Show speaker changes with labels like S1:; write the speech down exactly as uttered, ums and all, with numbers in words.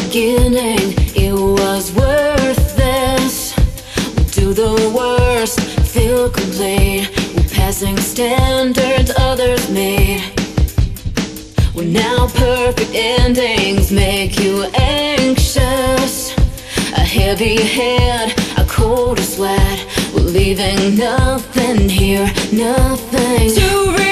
S1: beginning, it was worth this. We'll do the worst, feel complete. We're passing standards others made. Well, now perfect endings make you anxious. A heavy head, a cold sweat. We're leaving nothing here, nothing to